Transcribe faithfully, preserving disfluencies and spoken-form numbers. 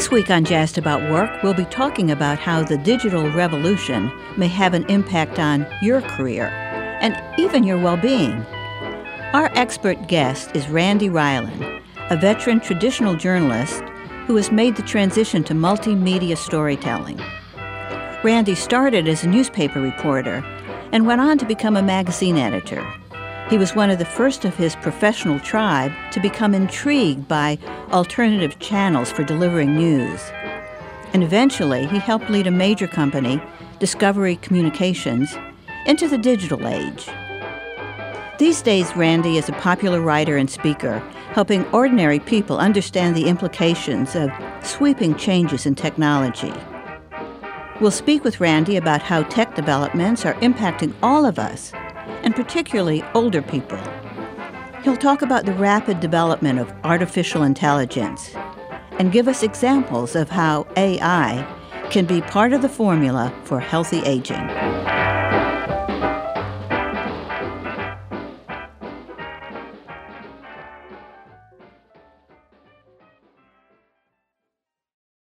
This week on Jazzed About Work, we'll be talking about how the digital revolution may have an impact on your career and even your well-being. Our expert guest is Randy Reiland, a veteran traditional journalist who has made the transition to multimedia storytelling. Randy started as a newspaper reporter and went on to become a magazine editor. He was one of the first of his professional tribe to become intrigued by alternative channels for delivering news. And eventually, he helped lead a major company, Discovery Communications, into the digital age. These days, Randy is a popular writer and speaker, helping ordinary people understand the implications of sweeping changes in technology. We'll speak with Randy about how tech developments are impacting all of us, and particularly older people. He'll talk about the rapid development of artificial intelligence and give us examples of how A I can be part of the formula for healthy aging.